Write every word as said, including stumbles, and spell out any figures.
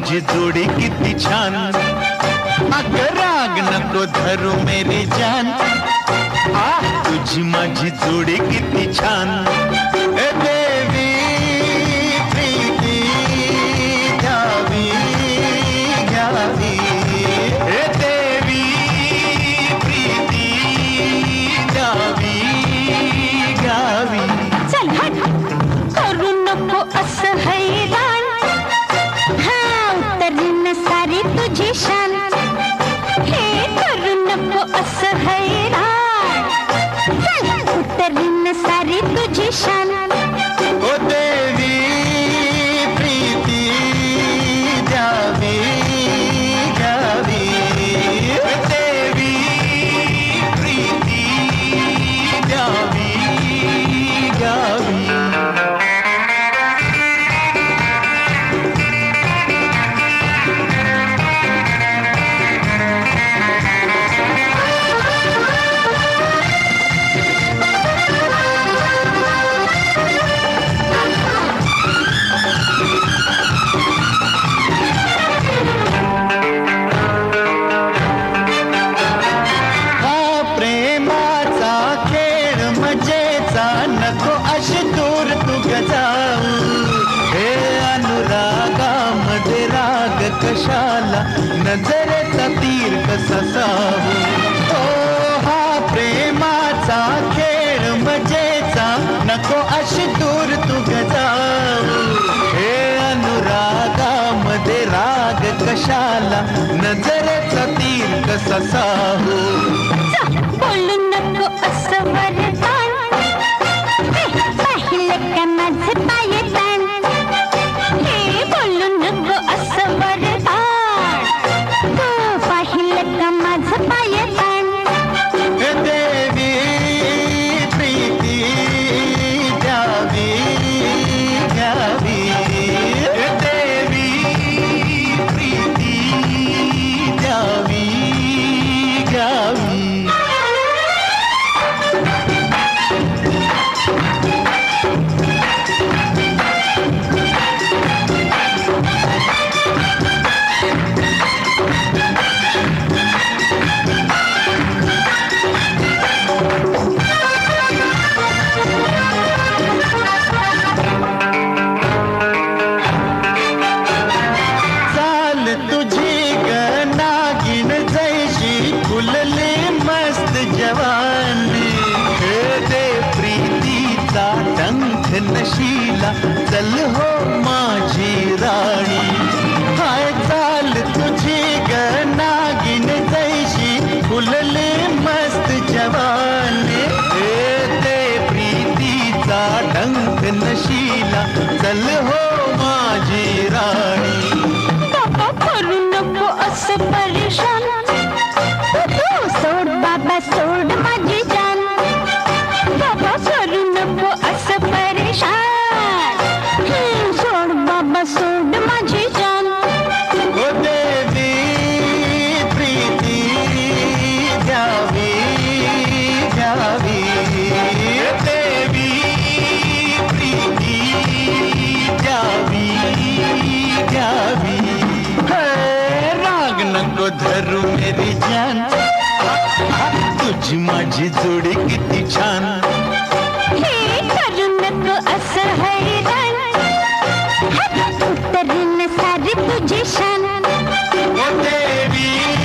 माझी जोडी किती छान, अगं राग नको धरू मेरी जान, आ तुझी माझी जोडी किती छान. ए देवी प्रीती घ्यावी घ्यावी, ए देवी प्रीती घ्यावी घ्यावी. चल हट, करू नको असं हैराण, हा उतरीन सारी तुझी शान. हे करू नको असं हैराण, चल उतरीन सारी तुझी शान. ओ देवी प्रीती द्यावी घ्यावी, देवी प्रीती द्यावी घ्यावी. नको अशी दूर तू गजाऊ, हे अनुरागामध्ये राग कशाला, नजरेचा तीर कसा सावू. ओ हा प्रेमाचा खेळ मजेचा, नको अशी दूर तू गजाऊ, हे अनुरागामध्ये राग कशाला, नजरेचा तीर कसा सावू. बोलू नको असं वरदान, माझे पाय ताण. हे बोलू नको असं वरदान, तू पाहिलं का माझं पाय ताण. हे देवी प्रीती द्यावी घ्यावी, हे देवी प्रीती द्यावी घ्यावी. जवानी हे दे प्रीतीचा डंख नशीला, चल हो माझी राणी. हाय चाल तुझी ग नागिन जैशी, फुलले मस्त जवानी, हे दे प्रीतीचा डंख नशीला, चल हो माझी राणी. बाबा करू नको असं परेशान, सोड बाबा सोड माझी जान. बाबा करू नको असं परेशान, सोड बाबा सोड माझी जान. ओ देवी प्रीती घ्यावी घ्यावी, देवी प्रीती घ्यावी घ्यावी. राग नको धरू मेरी जान, तुझी माझी जोडी किती छान. हे करू नको असं हैराण, उतरीन सारी तुझी शान. ओ देवी